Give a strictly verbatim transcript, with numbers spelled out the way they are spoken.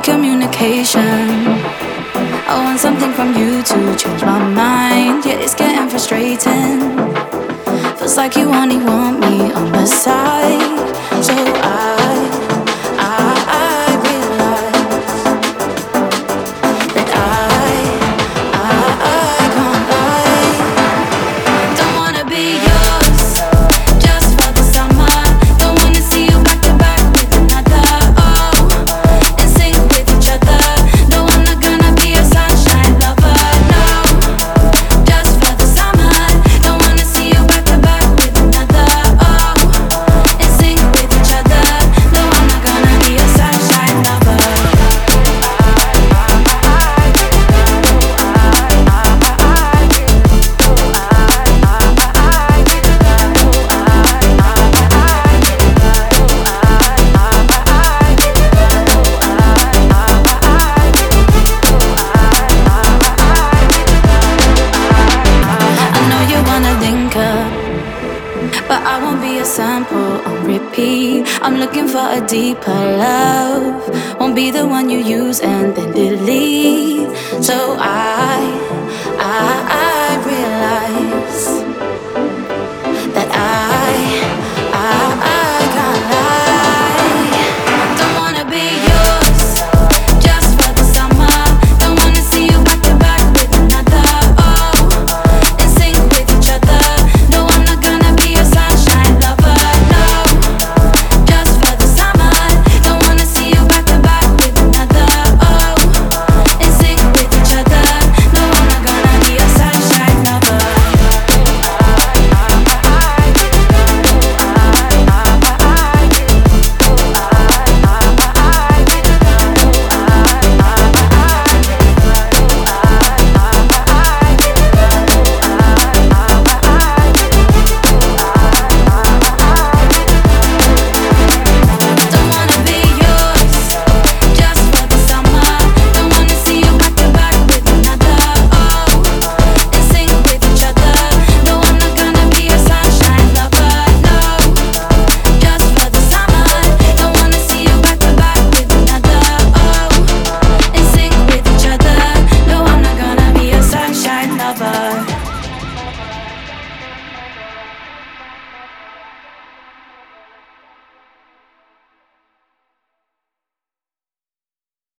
communication. I want something from you to change my mind. Yeah, it's getting frustrating. Feels like you only want me on the side. So I, I, I realize that I, I, I can't lie. Don't wanna be yours just for the summer. Don't wanna see you back to back with another. Oh, in sync with each other. No, I'm not gonna be a sunshine lover. No, just for the summer. Don't wanna see you back to back with another. Oh, in sync with each other. No, I'm not gonna be a sunshine lover. I know you wanna link up, but I won't be a sample on repeat. I'm looking for a deeper love. Won't be the one you use and then delete. So I